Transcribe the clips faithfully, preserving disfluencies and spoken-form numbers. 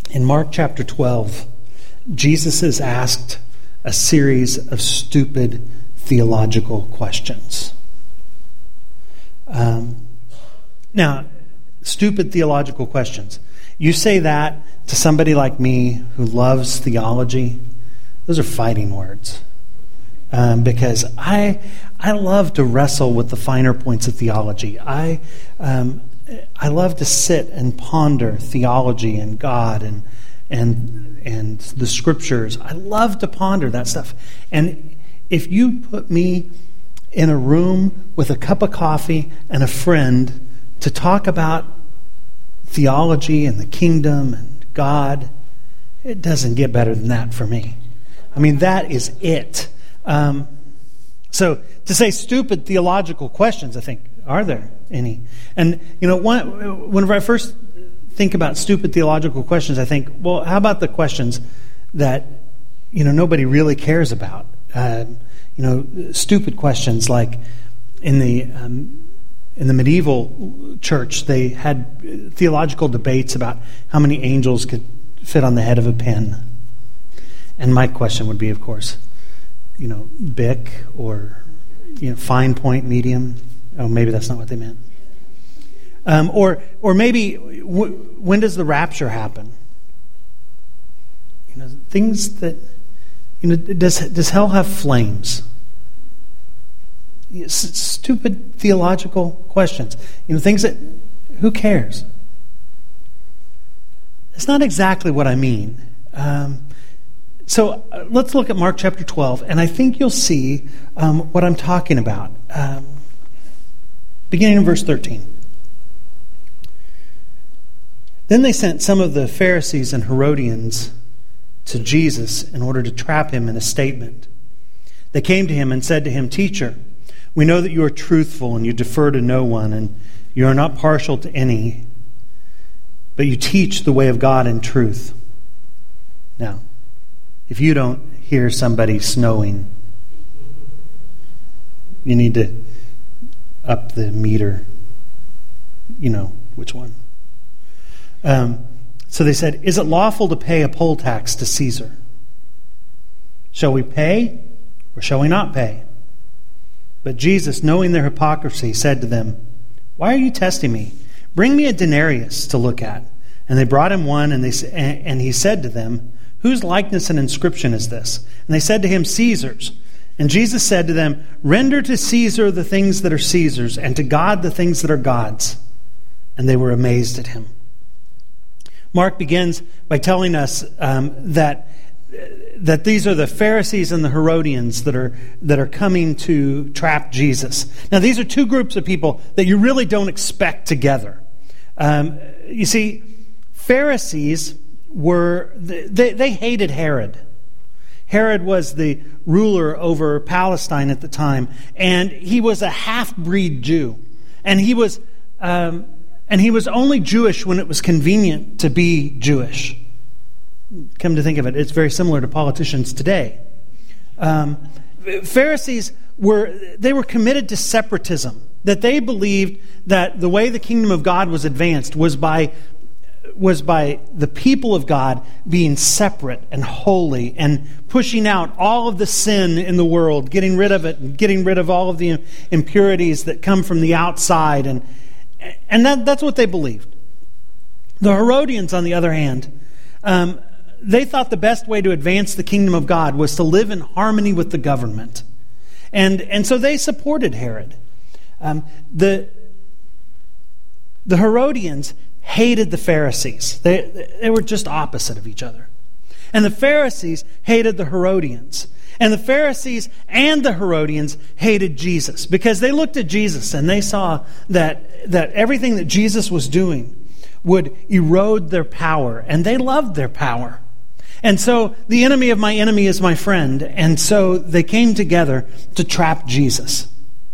In Mark chapter twelve, Jesus is asked a series of stupid theological questions. Um, now, stupid theological questions. You say that to somebody like me who loves theology, those are fighting words. Um, because I I love to wrestle with the finer points of theology. I um, I love to sit and ponder theology and God and and and the scriptures. I love to ponder that stuff. And if you put me in a room with a cup of coffee and a friend to talk about theology and the kingdom and God, it doesn't get better than that for me. I mean, that is it. Um, so to say stupid theological questions, I think, are there any? And, you know, one, whenever I first think about stupid theological questions, I think, well, how about the questions that, you know, nobody really cares about? Uh, you know, stupid questions like in the um, in the medieval church, they had theological debates about how many angels could fit on the head of a pin. And my question would be, of course, you know, Bic or, you know, fine point, medium. Oh, maybe that's not what they meant. Um, or or maybe w- when does the rapture happen? You know, things that, you know, does does hell have flames? S- stupid theological questions. You know, things that, who cares? It's not exactly what I mean. Um, so uh, let's look at Mark chapter twelve, and I think you'll see um, what I'm talking about. Um, beginning in verse thirteen. Then they sent some of the Pharisees and Herodians to Jesus in order to trap him in a statement. They came to him and said to him, "Teacher, we know that you are truthful and you defer to no one and you are not partial to any, but you teach the way of God in truth." Now, if you don't hear somebody snowing, you need to up the meter. You know which one. Um, so they said, "Is it lawful to pay a poll tax to Caesar? Shall we pay or shall we not pay?" But Jesus, knowing their hypocrisy, said to them, "Why are you testing me? Bring me a denarius to look at." And they brought him one, and they and he said to them, "Whose likeness and inscription is this?" And they said to him, "Caesar's." And Jesus said to them, "Render to Caesar the things that are Caesar's, and to God the things that are God's." And they were amazed at him. Mark begins by telling us um, that that these are the Pharisees and the Herodians that are that are coming to trap Jesus. Now, these are two groups of people that you really don't expect together. Um, you see, Pharisees were they, they hated Herod. Herod was the ruler over Palestine at the time, and he was a half-breed Jew, and he was um, and he was only Jewish when it was convenient to be Jewish. Come to think of it, it's very similar to politicians today. Um, Pharisees were they were committed to separatism, that they believed that the way the kingdom of God was advanced was by was by the people of God being separate and holy and pushing out all of the sin in the world, getting rid of it, and getting rid of all of the impurities that come from the outside, and and that, that's what they believed. The Herodians, on the other hand, um, they thought the best way to advance the kingdom of God was to live in harmony with the government. And and so they supported Herod. Um, the, the Herodians hated the Pharisees. They, they were just opposite of each other. And the Pharisees hated the Herodians. And the Pharisees and the Herodians hated Jesus because they looked at Jesus and they saw that, that everything that Jesus was doing would erode their power. And they loved their power. And so the enemy of my enemy is my friend. And so they came together to trap Jesus.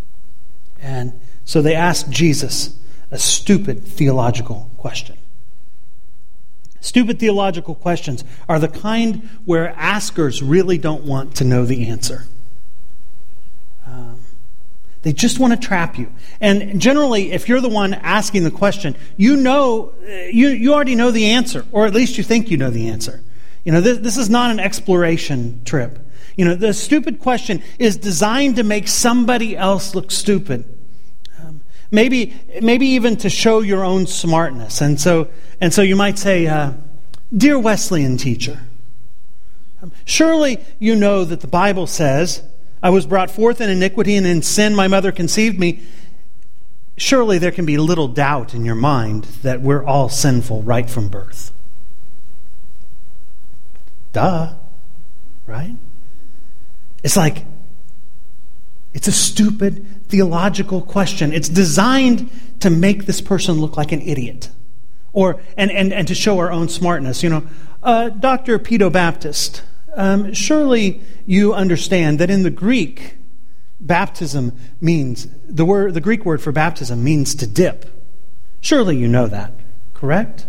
And so they asked Jesus a stupid theological question. Stupid theological questions are the kind where askers really don't want to know the answer. Um, They just want to trap you. And generally, if you're the one asking the question, you know, you, you already know the answer, or at least you think you know the answer. You know, this, this is not an exploration trip. You know, the stupid question is designed to make somebody else look stupid. Um, maybe, maybe even to show your own smartness. And so, and so you might say, uh, "Dear Wesleyan teacher, um, surely you know that the Bible says, 'I was brought forth in iniquity, and in sin my mother conceived me.' Surely there can be little doubt in your mind that we're all sinful right from birth." Duh, right? It's like, it's a stupid theological question. It's designed to make this person look like an idiot, or and and, and to show our own smartness. You know, uh, Doctor Pedo Baptist, um, surely you understand that in the Greek, baptism means the word. The Greek word for baptism means to dip. Surely you know that, correct?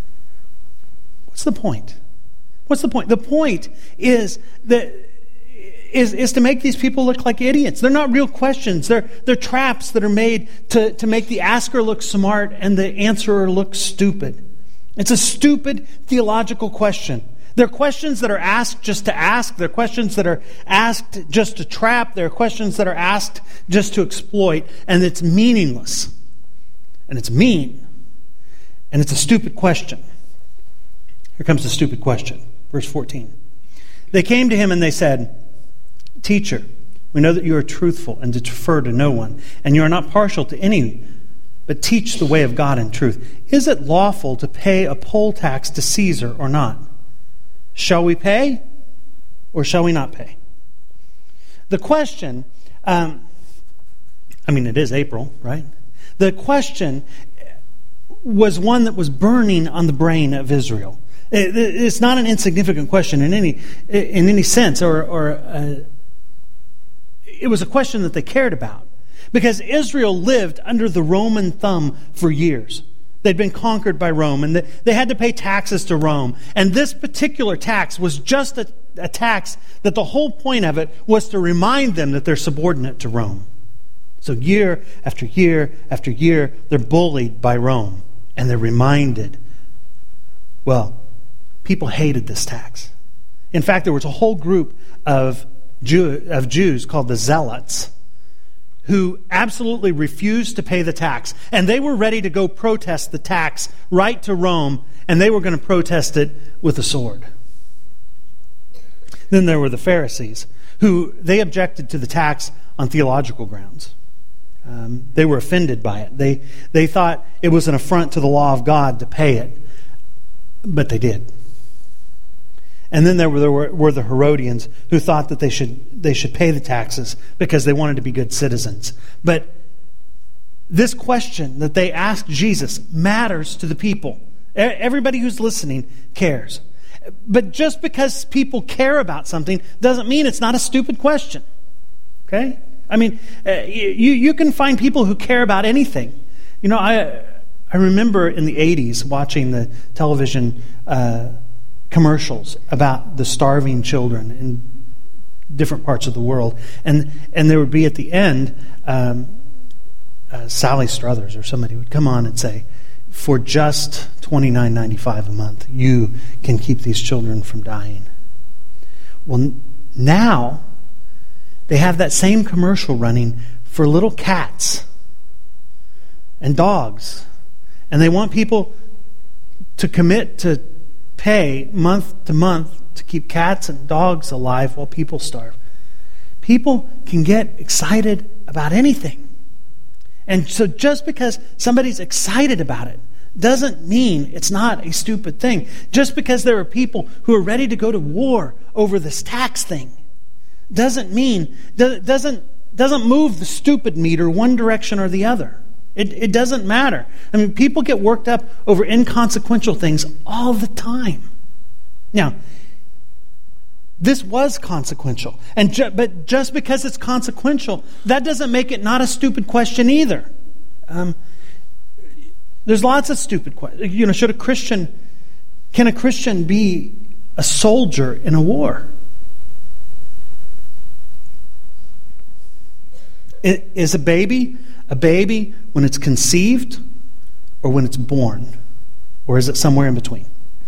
What's the point? What's the point? The point is that is, is to make these people look like idiots. They're not real questions. They're they're traps that are made to, to make the asker look smart and the answerer look stupid. It's a stupid theological question. They're questions that are asked just to ask. They're questions that are asked just to trap. They're questions that are asked just to exploit. And it's meaningless. And it's mean. And it's a stupid question. Here comes the stupid question. Verse fourteen. They came to him and they said, "Teacher, we know that you are truthful and defer to no one, and you are not partial to any, but teach the way of God in truth. Is it lawful to pay a poll tax to Caesar or not? Shall we pay or shall we not pay?" The question, um, I mean, it is April, right? The question was one that was burning on the brain of Israel. It's not an insignificant question in any in any sense, or, or uh, it was a question that they cared about, because Israel lived under the Roman thumb for years. They'd been conquered by Rome, and they had to pay taxes to Rome. And this particular tax was just a, a tax that the whole point of it was to remind them that they're subordinate to Rome. So year after year after year, they're bullied by Rome, and they're reminded. Well, people hated this tax. In fact, there was a whole group of Jew, of Jews called the Zealots who absolutely refused to pay the tax. And they were ready to go protest the tax right to Rome, and they were going to protest it with a sword. Then there were the Pharisees, who they objected to the tax on theological grounds. Um, they were offended by it. They, they thought it was an affront to the law of God to pay it, but they did. And then there were, there were, were the Herodians, who thought that they should they should pay the taxes because they wanted to be good citizens. But this question that they asked Jesus matters to the people. Everybody who's listening cares. But just because people care about something doesn't mean it's not a stupid question. Okay? I mean, uh, you you can find people who care about anything. You know, I I remember in the eighties watching the television uh, commercials about the starving children in different parts of the world, and and there would be at the end, um, uh, Sally Struthers or somebody would come on and say, "For just twenty-nine ninety-five a month, you can keep these children from dying." Well, now they have that same commercial running for little cats and dogs, and they want people to commit to pay month to month to keep cats and dogs alive while people starve. People can get excited about anything. And so just because somebody's excited about it doesn't mean it's not a stupid thing. Just because there are people who are ready to go to war over this tax thing doesn't mean, doesn't, doesn't move the stupid meter one direction or the other. It, it doesn't matter. I mean, people get worked up over inconsequential things all the time. Now, this was consequential. and ju- But just because it's consequential, that doesn't make it not a stupid question either. Um, there's lots of stupid questions. You know, should a Christian, can a Christian be a soldier in a war? Is a baby a baby when it's conceived or when it's born? Or is it somewhere in between?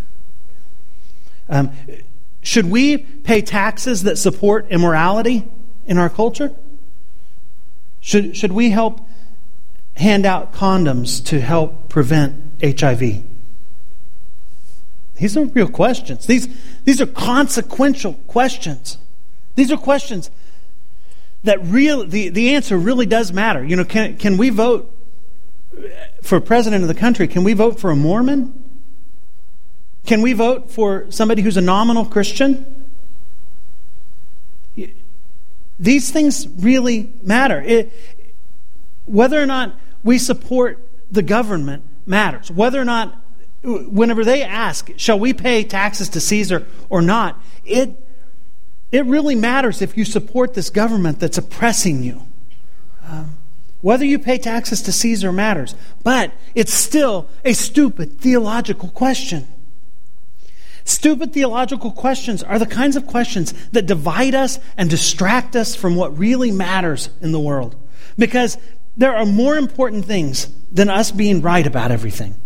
Um, should we pay taxes that support immorality in our culture? Should, should we help hand out condoms to help prevent H I V? These are real questions. These, these are consequential questions. These are questions that real the, the answer really does matter. You know, can can we vote for president of the country? Can we vote for a Mormon? Can we vote for somebody who's a nominal Christian? These things really matter. It, whether or not we support the government matters. Whether or not, whenever they ask, shall we pay taxes to Caesar or not, it It really matters if you support this government that's oppressing you. Um, whether you pay taxes to Caesar matters, but it's still a stupid theological question. Stupid theological questions are the kinds of questions that divide us and distract us from what really matters in the world. Because there are more important things than us being right about everything.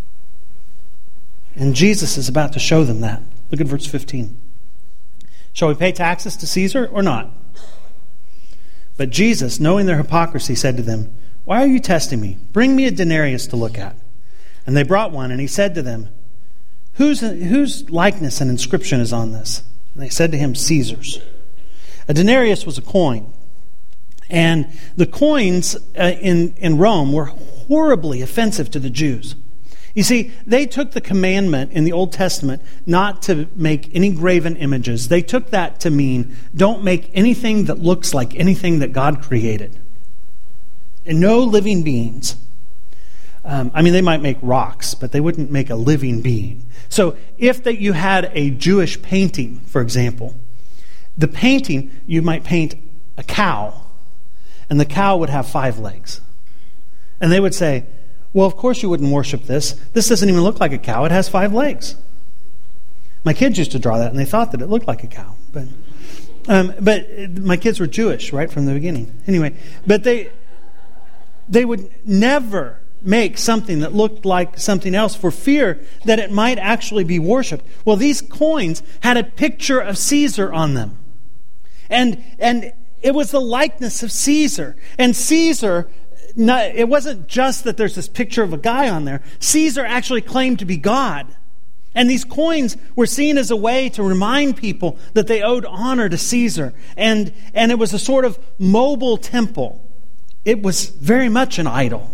And Jesus is about to show them that. Look at verse fifteen. Shall we pay taxes to Caesar or not? But Jesus, knowing their hypocrisy, said to them, why are you testing me? Bring me a denarius to look at. And they brought one, and he said to them, Whose, whose likeness and inscription is on this? And they said to him, Caesar's. A denarius was a coin. And the coins uh, in, in Rome were horribly offensive to the Jews. You see, they took the commandment in the Old Testament not to make any graven images. They took that to mean don't make anything that looks like anything that God created. And no living beings. Um, I mean, they might make rocks, but they wouldn't make a living being. So if that you had a Jewish painting, for example, the painting, you might paint a cow, and the cow would have five legs. And they would say, well, of course you wouldn't worship this. This doesn't even look like a cow. It has five legs. My kids used to draw that, and they thought that it looked like a cow. But um, but my kids were Jewish, right, from the beginning. Anyway, but they they would never make something that looked like something else for fear that it might actually be worshipped. Well, these coins had a picture of Caesar on them. And and it was the likeness of Caesar. And Caesar... No, it wasn't just that there's this picture of a guy on there. Caesar actually claimed to be God. And these coins were seen as a way to remind people that they owed honor to Caesar. And, and it was a sort of mobile temple. It was very much an idol.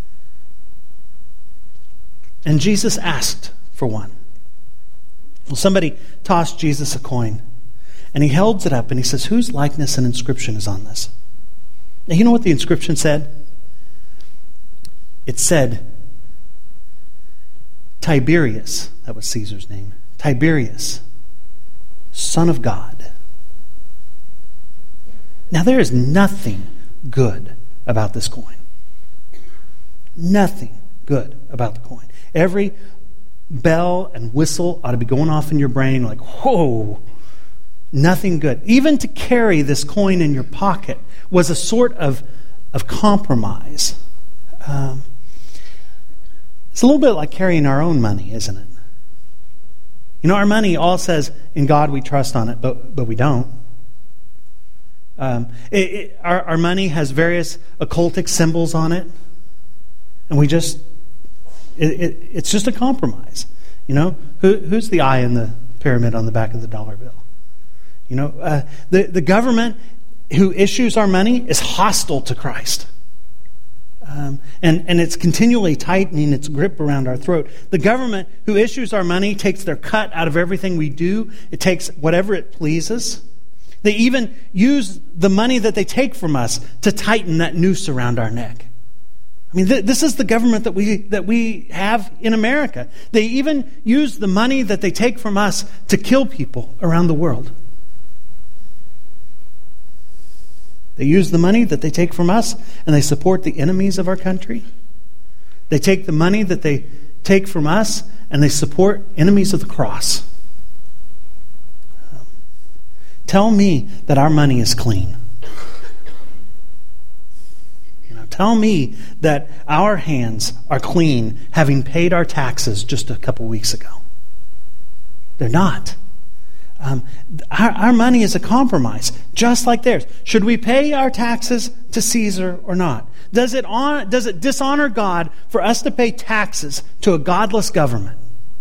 And Jesus asked for one. Well, somebody tossed Jesus a coin. And he holds it up and he says, whose likeness and inscription is on this? Now, you know what the inscription said? It said, Tiberius, that was Caesar's name, Tiberius, Son of God. Now there is nothing good about this coin. Nothing good about the coin. Every bell and whistle ought to be going off in your brain like, whoa, nothing good. Even to carry this coin in your pocket was a sort of, of compromise. Um, It's a little bit like carrying our own money, isn't it? You know, our money all says, in God we trust on it, but but we don't. Um, it, it, our, our money has various occultic symbols on it, and we just, it, it, it's just a compromise. You know, Who, who's the eye in the pyramid on the back of the dollar bill? You know, uh, the, the government who issues our money is hostile to Christ. Um, and, and it's continually tightening its grip around our throat. The government who issues our money takes their cut out of everything we do. It takes whatever it pleases. They even use the money that they take from us to tighten that noose around our neck. I mean, th- this is the government that we that we have in America. They even use the money that they take from us to kill people around the world. They use the money that they take from us and they support the enemies of our country. They take the money that they take from us and they support enemies of the cross. Tell me that our money is clean. Tell me that our hands are clean, having paid our taxes just a couple weeks ago. They're not. Um, our, our money is a compromise, just like theirs. Should we pay our taxes to Caesar or not? Does it on, does it dishonor God for us to pay taxes to a godless government?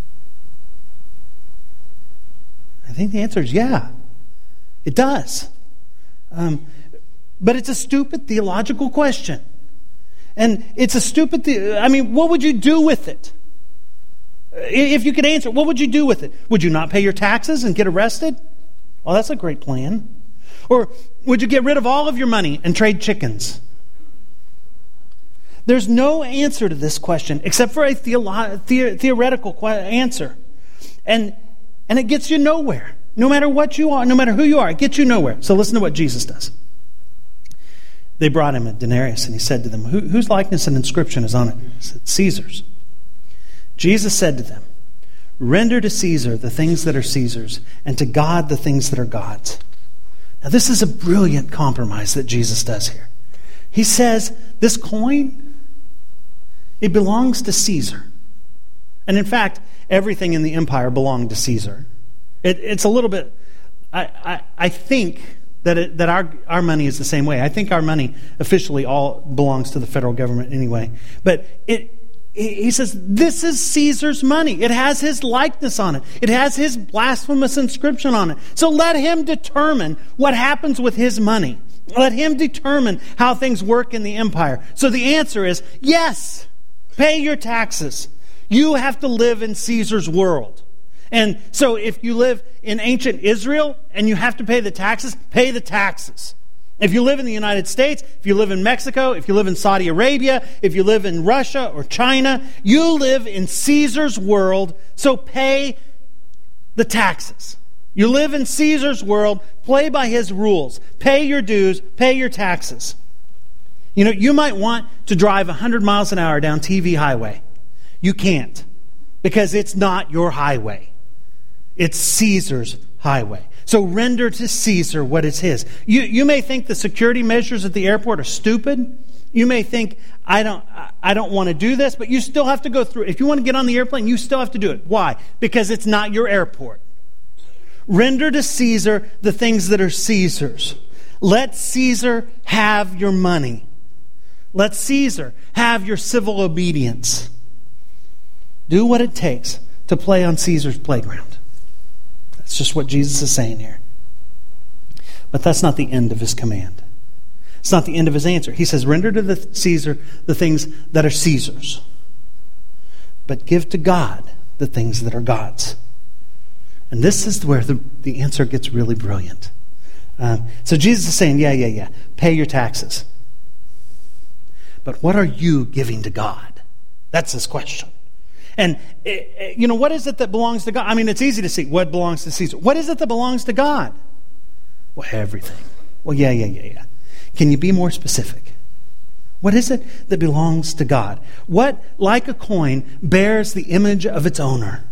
I think the answer is yeah. It does. Um, but it's a stupid theological question. And it's a stupid, the- I mean, what would you do with it? If you could answer, what would you do with it? Would you not pay your taxes and get arrested? Well, that's a great plan. Or would you get rid of all of your money and trade chickens? There's no answer to this question except for a theolo- the- theoretical qu- answer. And, and it gets you nowhere. No matter what you are, no matter who you are, it gets you nowhere. So listen to what Jesus does. They brought him a denarius, and he said to them, Who, whose likeness and inscription is on it? He said, Caesar's. Jesus said to them, Render to Caesar the things that are Caesar's, and to God the things that are God's. Now this is a brilliant compromise that Jesus does here. He says, this coin, it belongs to Caesar. And in fact, everything in the empire belonged to Caesar. It, it's a little bit, I, I, I think that it, that our, our money is the same way. I think our money officially all belongs to the federal government anyway. But it he says, this is Caesar's money. It has his likeness on it. It has his blasphemous inscription on it. So let him determine what happens with his money. Let him determine how things work in the empire. So the answer is, yes, pay your taxes. You have to live in Caesar's world. And so if you live in ancient Israel and you have to pay the taxes, pay the taxes. If you live in the United States, if you live in Mexico, if you live in Saudi Arabia, if you live in Russia or China, you live in Caesar's world, so pay the taxes. You live in Caesar's world, play by his rules. Pay your dues, pay your taxes. You know, you might want to drive one hundred miles an hour down T V Highway. You can't, because it's not your highway. It's Caesar's highway. So render to Caesar what is his. You, you may think the security measures at the airport are stupid. You may think, I don't, I don't want to do this, but you still have to go through. If you want to get on the airplane, you still have to do it. Why? Because it's not your airport. Render to Caesar the things that are Caesar's. Let Caesar have your money. Let Caesar have your civil obedience. Do what it takes to play on Caesar's playground. That's just what Jesus is saying here. But that's not the end of his command. It's not the end of his answer. He says, render to the Caesar the things that are Caesar's, but give to God the things that are God's. And this is where the, the answer gets really brilliant. Uh, so Jesus is saying, yeah, yeah, yeah, pay your taxes. But what are you giving to God? That's his question. And, you know, what is it that belongs to God? I mean, it's easy to see what belongs to Caesar. What is it that belongs to God? Well, everything. Well, yeah, yeah, yeah, yeah. Can you be more specific? What is it that belongs to God? What, like a coin, bears the image of its owner?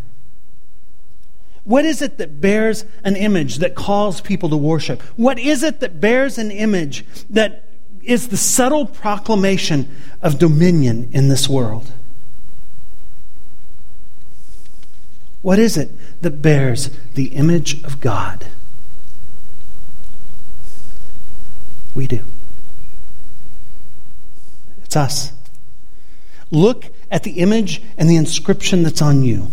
What is it that bears an image that calls people to worship? What is it that bears an image that is the subtle proclamation of dominion in this world? What is it that bears the image of God? We do. It's us. Look at the image and the inscription that's on you.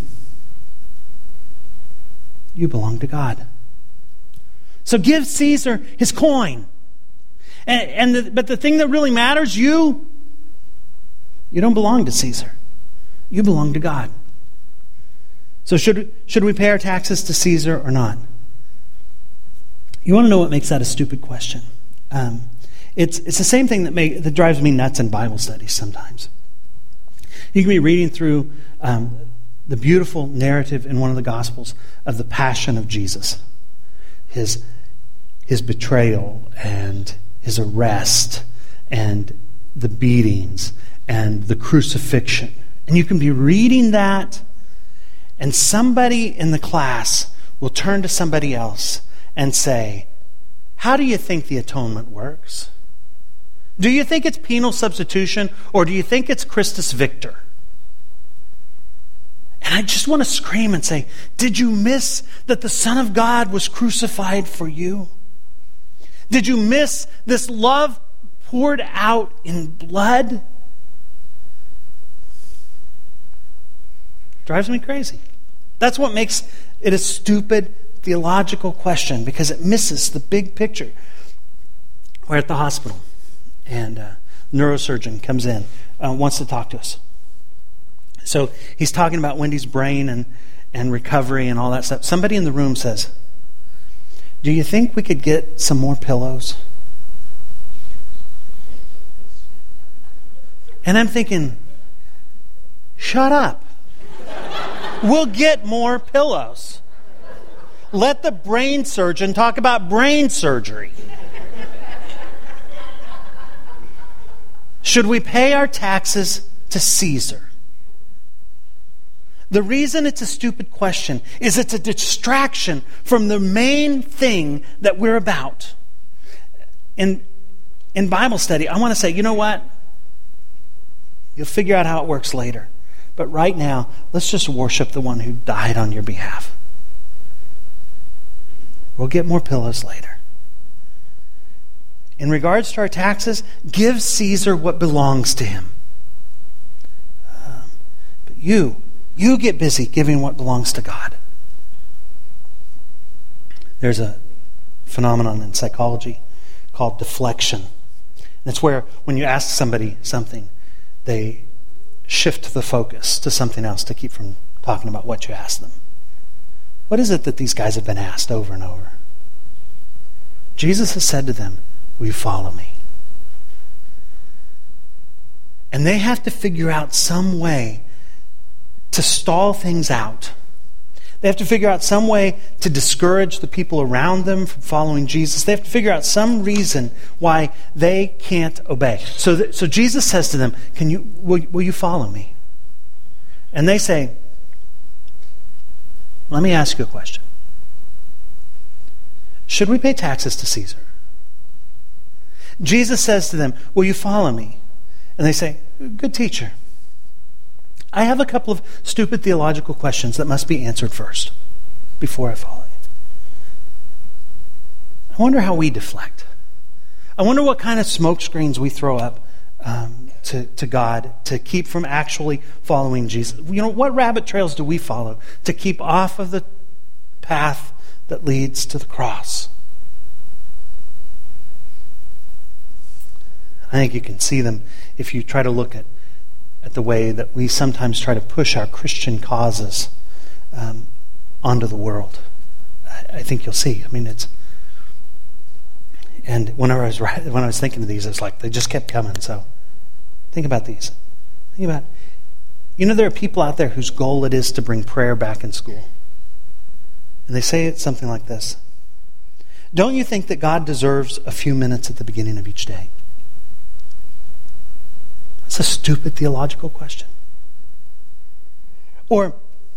You belong to God. So give Caesar his coin. And, and the, but the thing that really matters, you, you don't belong to Caesar. You belong to God. So should, should we pay our taxes to Caesar or not? You want to know what makes that a stupid question? Um, it's, it's the same thing that, make, that drives me nuts in Bible studies sometimes. You can be reading through um, the beautiful narrative in one of the Gospels of the Passion of Jesus. His, his betrayal and his arrest and the beatings and the crucifixion. And you can be reading that, and somebody in the class will turn to somebody else and say, how do you think the atonement works? Do you think it's penal substitution, or do you think it's Christus Victor? And I just want to scream and say, did you miss that the Son of God was crucified for you? Did you miss this love poured out in blood? Drives me crazy. That's what makes it a stupid theological question, because it misses the big picture. We're at the hospital, and a neurosurgeon comes in, uh, wants to talk to us. So he's talking about Wendy's brain and, and recovery and all that stuff. Somebody in the room says, do you think we could get some more pillows? And I'm thinking, shut up. We'll get more pillows. Let the brain surgeon talk about brain surgery. Should we pay our taxes to Caesar? The reason it's a stupid question is it's a distraction from the main thing that we're about. In, in Bible study, I want to say, you know what? You'll figure out how it works later. But right now, let's just worship the one who died on your behalf. We'll get more pillows later. In regards to our taxes, give Caesar what belongs to him. Um, but you, you get busy giving what belongs to God. There's a phenomenon in psychology called deflection. And it's where when you ask somebody something, they shift the focus to something else to keep from talking about what you asked them. What is it that these guys have been asked over and over? Jesus has said to them, will you follow me? And they have to figure out some way to stall things out. They have to figure out some way to discourage the people around them from following Jesus. They have to figure out some reason why they can't obey. So, th- so Jesus says to them, "Can you? Will, will you follow me?" And they say, "Let me ask you a question. Should we pay taxes to Caesar?" Jesus says to them, "Will you follow me?" And they say, "Good teacher, I have a couple of stupid theological questions that must be answered first before I follow you." I wonder how we deflect. I wonder what kind of smoke screens we throw up um, to, to God to keep from actually following Jesus. You know, what rabbit trails do we follow to keep off of the path that leads to the cross? I think you can see them if you try to look at at the way that we sometimes try to push our Christian causes um, onto the world. I, I think you'll see. I mean, it's... And whenever I was when I was thinking of these, it's like they just kept coming. So think about these. Think about, you know, there are people out there whose goal it is to bring prayer back in school. And they say it's something like this: don't you think that God deserves a few minutes at the beginning of each day? That's a stupid theological question. Or,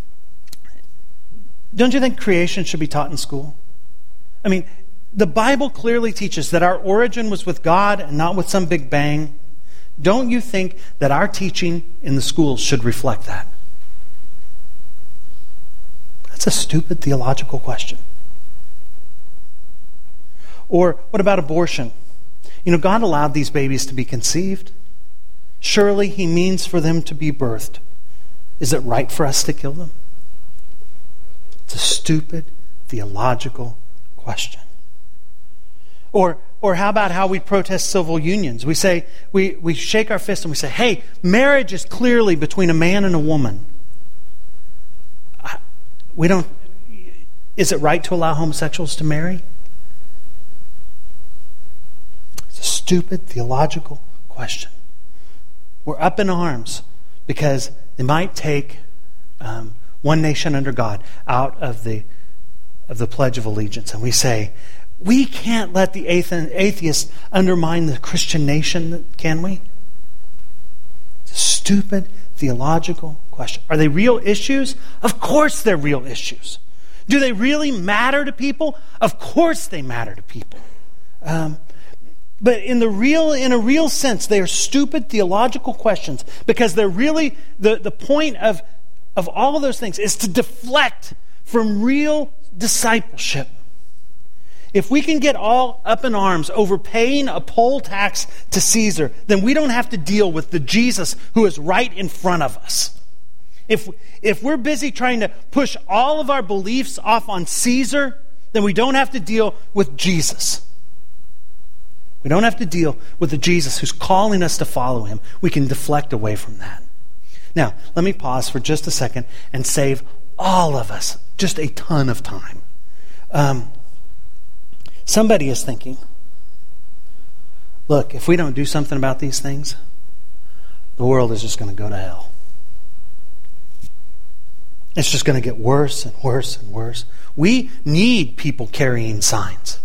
don't you think creation should be taught in school? I mean, the Bible clearly teaches that our origin was with God and not with some big bang. Don't you think that our teaching in the schools should reflect that? That's a stupid theological question. Or, what about abortion? You know, God allowed these babies to be conceived. Surely He means for them to be birthed. Is it right for us to kill them? It's a stupid theological question. Or, or how about how we protest civil unions? We say, we, we shake our fist and we say, hey, marriage is clearly between a man and a woman. We don't, is it right to allow homosexuals to marry? It's a stupid theological question. We're up in arms because it might take um, one nation under God out of the of the Pledge of Allegiance. And we say, we can't let the atheists undermine the Christian nation, can we? It's a stupid theological question. Are they real issues? Of course they're real issues. Do they really matter to people? Of course they matter to people. Um, But in the real, in a real sense, they are stupid theological questions, because they're really, the, the point of, of all of those things is to deflect from real discipleship. If we can get all up in arms over paying a poll tax to Caesar, then we don't have to deal with the Jesus who is right in front of us. If, if we're busy trying to push all of our beliefs off on Caesar, then we don't have to deal with Jesus. We don't have to deal with the Jesus who's calling us to follow him. We can deflect away from that. Now, let me pause for just a second and save all of us just a ton of time. Um, somebody is thinking, look, if we don't do something about these things, the world is just going to go to hell. It's just going to get worse and worse and worse. We need people carrying signs.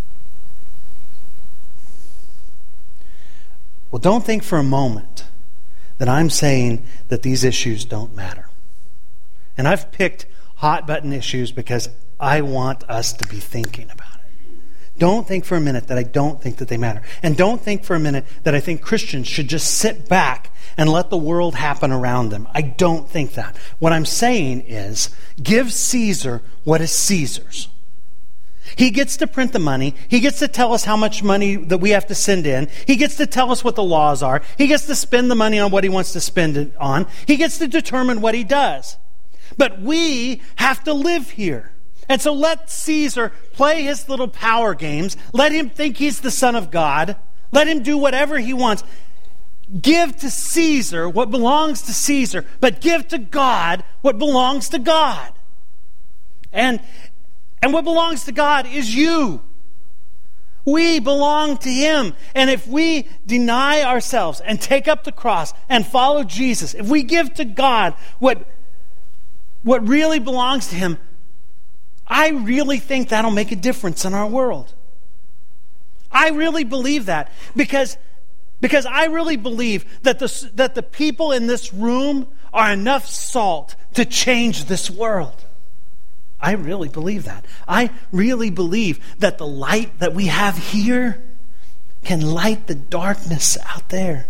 Well, don't think for a moment that I'm saying that these issues don't matter. And I've picked hot button issues because I want us to be thinking about it. Don't think for a minute that I don't think that they matter. And don't think for a minute that I think Christians should just sit back and let the world happen around them. I don't think that. What I'm saying is, give Caesar what is Caesar's. He gets to print the money. He gets to tell us how much money that we have to send in. He gets to tell us what the laws are. He gets to spend the money on what he wants to spend it on. He gets to determine what he does. But we have to live here. And so let Caesar play his little power games. Let him think he's the Son of God. Let him do whatever he wants. Give to Caesar what belongs to Caesar, but give to God what belongs to God. And And what belongs to God is you. We belong to him. And if we deny ourselves and take up the cross and follow Jesus, if we give to God what, what really belongs to him, I really think that'll make a difference in our world. I really believe that. Because, because I really believe that the, that the people in this room are enough salt to change this world. I really believe that. I really believe that the light that we have here can light the darkness out there.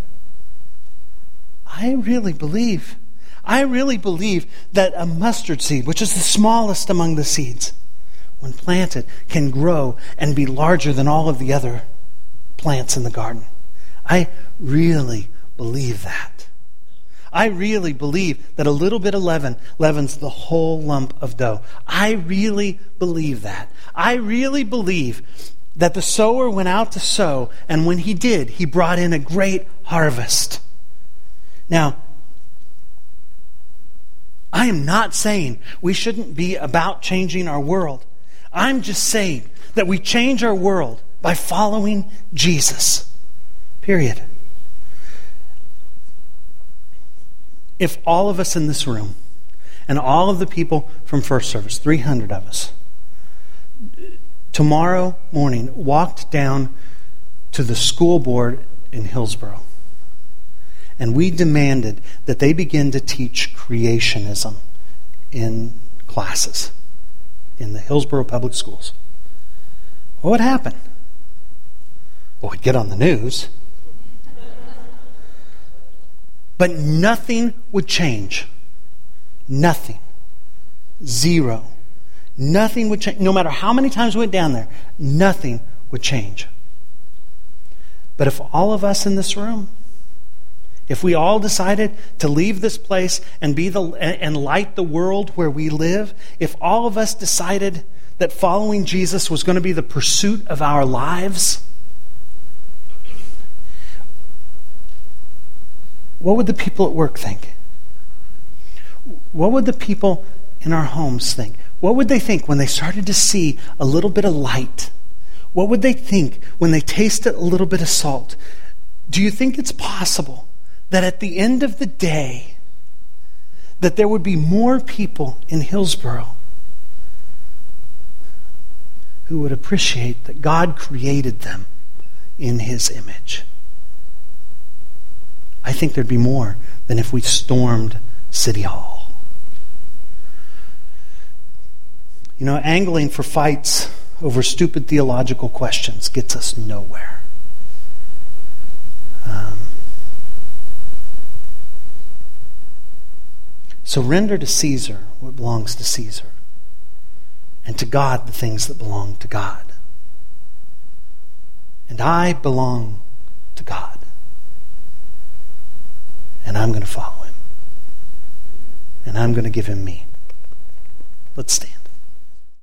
I really believe. I really believe that a mustard seed, which is the smallest among the seeds, when planted, can grow and be larger than all of the other plants in the garden. I really believe that. I really believe that a little bit of leaven leavens the whole lump of dough. I really believe that. I really believe that the sower went out to sow, and when he did, he brought in a great harvest. Now, I am not saying we shouldn't be about changing our world. I'm just saying that we change our world by following Jesus. Period. If all of us in this room and all of the people from First Service, three hundred of us, tomorrow morning walked down to the school board in Hillsborough and we demanded that they begin to teach creationism in classes in the Hillsborough Public Schools, what would happen? Well, we'd get on the news. But nothing would change. Nothing. Zero. Nothing would change. No matter how many times we went down there, nothing would change. But if all of us in this room, if we all decided to leave this place and be the and light the world where we live, if all of us decided that following Jesus was going to be the pursuit of our lives, what would the people at work think? What would the people in our homes think? What would they think when they started to see a little bit of light? What would they think when they tasted a little bit of salt? Do you think it's possible that at the end of the day, that there would be more people in Hillsborough who would appreciate that God created them in his image? I think there'd be more than if we stormed City Hall. You know, angling for fights over stupid theological questions gets us nowhere. So render to Caesar what belongs to Caesar, and to God the things that belong to God. And I belong to God. And I'm going to follow him. And I'm going to give him me. Let's stand.